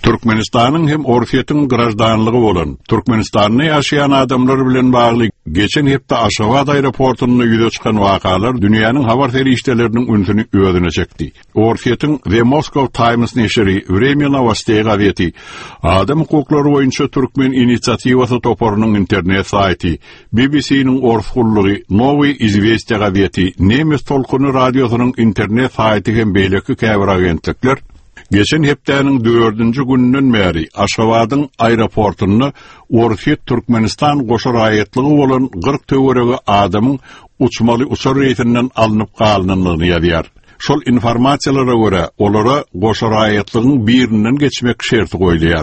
Türkmenistan'ın hem Orfiyetin grajdanlığı olan, Türkmenistan'ı yaşayan adamlar bilen bağlı geçen hepde Aşgabat aeroportununa yüze çıkan vakalar dünyanın habar feriştelerinin ünsünü ödüne çekti. Orfiyetin The Moscow Times neşri Vremya Novosti gazeti adam hukukları boyunca Türkmen inisiativası toporunun internet sayti, BBC'nin orfulluğu Novi Izvestia gazeti, Nemes Tolkunu radyosunun internet sayti hem beyleki käbir agentlikler geçen hepdenin 4. gününün beri Aşgabat'ın aeroportununa Orfiyet Türkmenistan goşar ayetliği olan 40 töwerege adamın uçmalı uçar reytinden alınıp kalınlığını yazıyor. Şol informasiyalara göre olara goşar ayetliğinin birinden geçmek şerti koyuyor.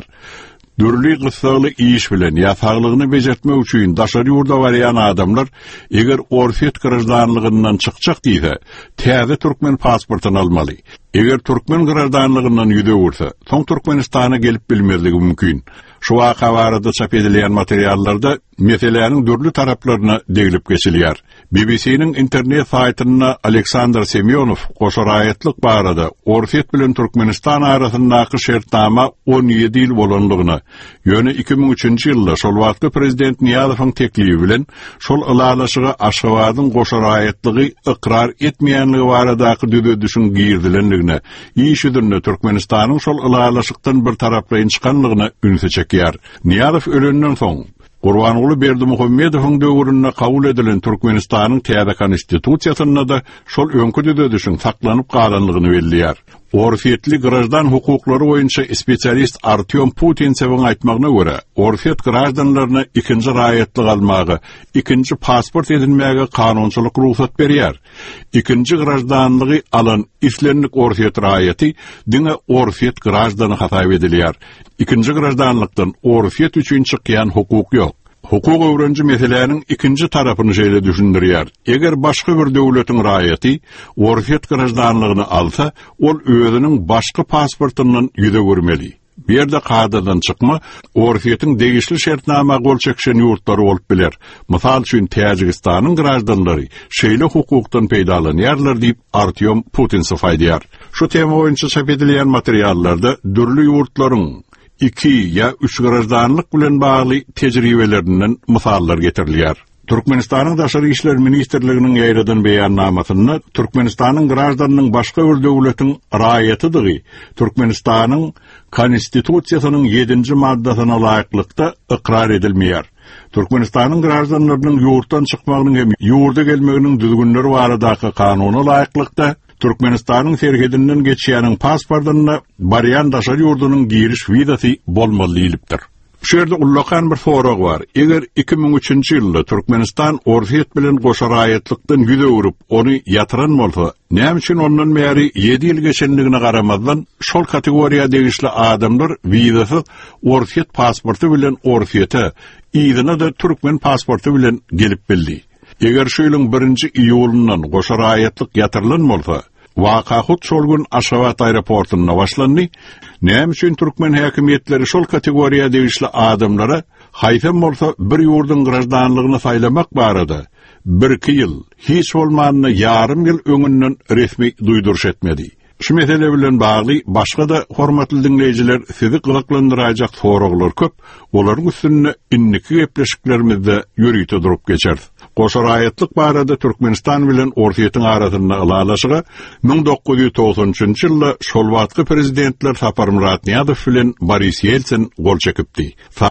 Dürlü gıssalı iş bilen yasaklığını becertmek üçün daşarı yurda varayan adamlar eger Orfiyet grajdanlığından çıkacak deyse täze Türkmen pasportunu almalı. Eger Türkmen grajdanlığından yüze vursa, son Türkmenistan'a gelip bilmezligi mümkün. Şu vakavarada çap edilen materyallarda meselenin dürlü taraflarına degilip geçiliyor. BBC'nin internet saytına Alexander Semyonov goşar ayetlik barada Orfiyet bilen Türkmenistan arasındaki şertnama 17 yıl bolanlığına, yönü 2003 yılda şol wagtky prezident Niyazov'un teklifi bilen şol ılalaşıga Aşgabat'ın goşar ayetliği ikrar etmeyenligi baradaky düzedişin girdilenligine, iş üzerine Türkmenistan'ın şol ılalaşıktan bir taraplayın çıkanlığına ünse çekýär. Niyazov ölenden soň Gurbanuly Berdimuhammedowyň döwründe kabul edilen Türkmenistan'ın täze konstitusiýasyna da şol öňkü düzedişin saklanyp galanlygyny belliýär. Orfiyetli grajdan hukuklary boyunça spesialist Artyom Putintsev'in aýtmagyna görä, Orfiyet grajdanlaryna ikinji raýatlyk almagy, ikinji pasport edinmäge kanunçylyk ruhsat berýär. İkinji grajdanlygy alan islenlik Orfiyet raýaty diňe Orfiyet grajdany hasap edilýär. İkinji grajdanlykdan Orfiyet üçin çykýan hukuk ýok. Hukuk öwrenji meselelerinin ikinji tarapyny şeýle düşündirýär. Eger başga bir döwletiň raýaty Orfiyet grajdanlygyny alsa, ol özüniň başga pasportundan ýüze görmeli. Bir yerde kadadan çıkma, Orfiyetiň degişli şertnama gol çekşen yurtlary bolup biler. Mysal üçin Täjikistanyň grajdanlary şeýle hukukdan peýdalanýarlar diýip Artyom Putinsev aýdýar. Şu tema boýunça çap edilen materiallarda dürlü yurtlaryň 2 ya 3 grajdanlyk bilen bagly tejribelerinden misallar getirilýär. Türkmenistan'ın Daşary işler Ministerliginiň ýaýradan beýannamasyna Türkmenistanyň grajdanynyň başga bir döwletiň raýatydygy Türkmenistanyň konstitusiýasynyň 7-nji maddasyna laýyklykda ikrar edilmeýär. Türkmenistanyň grajdanlarynyň ýurtdan çykmagynyň hem ýurda gelmeginiň düzgünleri baradaky kanuny laýyklykda Türkmenistanyň serhedinden geçýäniň pasportuna barýan daşary ýurdunyň giriş wizasy bolmaly diýilipdir. Şu ýerde ullakan bir forag bar. Eger 2003 ýylda Türkmenistan Orfiyet bilen goşar aýetlykdan ýüze urup, ony ýatyran bolsa, näme üçin ondan bäri 7 ýyl geçenligine garamazdan şol kategoriýa degişli adamlar wizasy Orfiyet pasportu bilen Orfiyete, ýa-da da Türkmen pasportu bilen gelip bildi. Eger şu ýylyň 1-nji iýulundan goşar aýetlik ýatyrylan bolsa, waka hut şol gün Aşgabat aeroportuna başlandy. Näme üçin Türkmen häkimetleri şol kategoriýa degişli adamlara haýsam bolsa bir ýurdun grajdanlygyny saýlamak barada 1-2 ýyl, hiç bolmanyny ýarym ýyl öňünden resmi duýduruş etmedi. Şu mesele bilen bagly başga da hormatly dinleýijiler sizi gyzyklandyrajak soraglar köp, olaryň üstüne inniki gepleşiklerimizde ýürüýte durup geçer. Goşar aýetlik barada Türkmenistan bilen Orfiyetiň arasynda ılalaşyga 1990-njy ýylda şol wagtky prezidentler Sapar Murat Niýazow bilen Boris Yeltsin gol çekipdi.